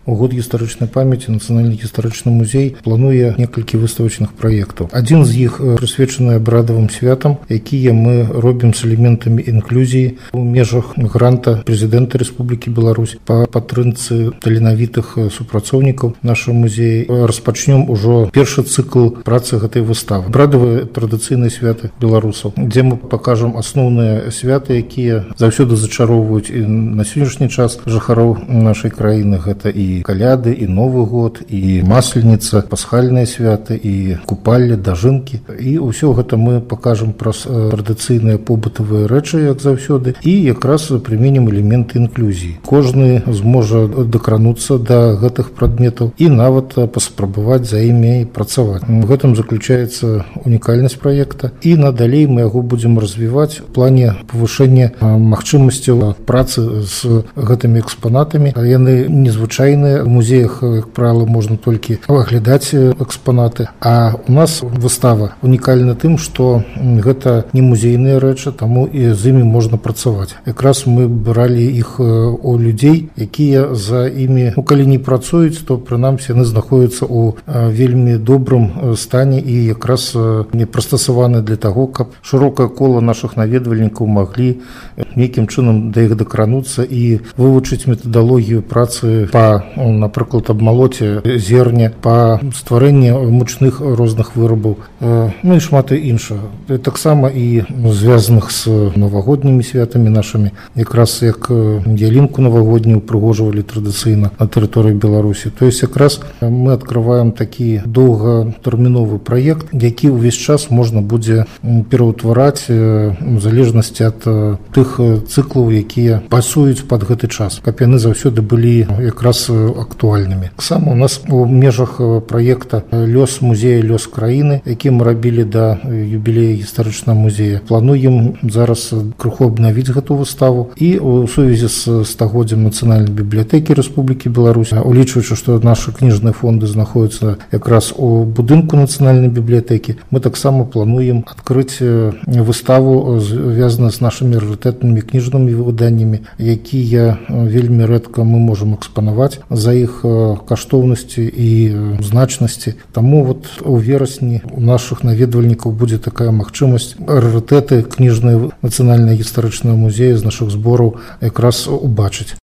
у год гістарычнай памяці нацыянальны гістарычны музей плануе некалькі выставачных праектаў. Адзін з іх прысвечаны абрадавым святам, якія мы робім з элементамі інклюзіі у межах гранта прэзідэнта Рэспублікі Беларусь па падтрымцы таленавітых супрацоўнікаў нашага музея. Распачнём ужо першы цыкл працы гэтай выставы. Абрадавыя традыцыйныя святы беларусаў, дзе мы пакажам асноўныя святы, якія заўсёды зачароўваюць і на сённяшні час жыхароў нашай краіны. Гэта і каляды, і Новы год, і масленіца, пасхальныя святы, і купалле, дажынкі. І ўсё гэта мы пакажам праз традыцыйныя побытавыя рэчы, як заўсёды, і якраз прыменім элементы інклюзіі. Кожны зможа дакрануцца да гэтых прадметаў і нават паспрабаваць за імі працаваць. У гэтым заключаецца унікальнасць праекта, і надалей мы яго будзем развіваць у плане павышэння магчымасцяў працы з гэтымі экспанатамі. Яны незвычайныя. У музеях, як правіла, можна толькі аглядаць экспанаты, а у нас выстава унікальна тым, што гэта не музейныя рэчы, таму і з імі можна працаваць. Якраз мы бралі іх у людзей, якія за імі, калі не працуюць, то прынамсі яны знаходзяцца ў вельмі добрым стане і якраз не прыстасаваны для таго, каб шырокае кола нашых наведвальнікаў маглі нейкім чынам да іх дакрануцца і вывучыць метадалогію працы па, напрыклад, абмалоце зерня, па стварэнні мучных розных вырабаў, ну і шмат іншага. Таксама і звязаных з навагоднімі святамі нашымі, якраз як ялінку навагоднюю упрыгожвалі традыцыйна на тэрыторыі Беларусі. То есть якраз мы адкрываем такі доўгатэрміновы праект, які ўвесь час можна будзе пераўтвараць у залежнасці ад тых цыклаў, якія пасуюць пад гэты час, каб яны заўсёды былі якраз актуальнымі. Таксама у нас у межах праекта «Лёс музея, лёс краіны», які мы рабілі да юбілея гістарычнага музея, плануем зараз крыху абнавіць гэту выставу і у сувязі з стагоддзям Нацыянальнай бібліятэкі Рэспублікі Беларусь, улічваючы, што нашы кніжныя фонды знаходзяцца якраз у будынку Нацыянальнай бібліятэкі, мы таксама плануем адкрыць выставу, звязаную з нашымі рарытэтнымі кніжнымі выданнямі, якія вельмі рэдка мы можам экспанаваць за іх каштоўнасці і значнасці. Таму вот у верасні у нашых наведвальнікаў будзе такая магчымасць рарытэты кніжныя Нацыянальнага гістарычнага музея з нашых збораў якраз убачыць.